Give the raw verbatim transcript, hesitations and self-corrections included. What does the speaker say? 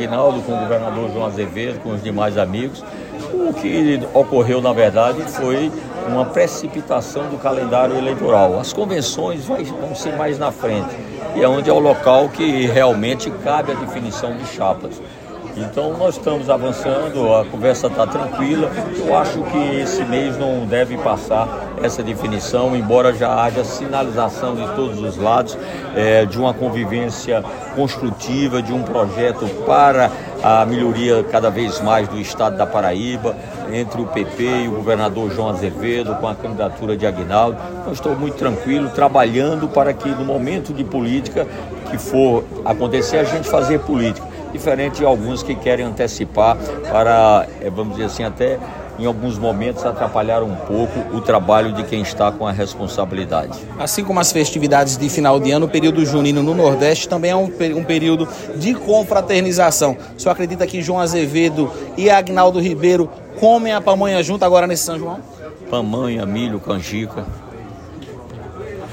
Aguinaldo, com o governador João Azevedo, com os demais amigos. O que ocorreu, na verdade, foi uma precipitação do calendário eleitoral. As convenções vão ser mais na frente, e é onde é o local que realmente cabe a definição de chapas. Então nós estamos avançando, a conversa está tranquila. Eu acho que esse mês não deve passar essa definição, embora já haja sinalização de todos os lados é, de uma convivência construtiva, de um projeto para a melhoria cada vez mais do estado da Paraíba, entre o P P e o governador João Azevedo, com a candidatura de Aguinaldo. Então estou muito tranquilo, trabalhando para que no momento de política que for acontecer, a gente fazer política. Diferente de alguns que querem antecipar para, vamos dizer assim, até em alguns momentos atrapalhar um pouco o trabalho de quem está com a responsabilidade. Assim como as festividades de final de ano, o período junino no Nordeste também é um, um período de confraternização. O senhor acredita que João Azevedo e Aguinaldo Ribeiro comem a pamonha junto agora nesse São João? Pamonha, milho, canjica.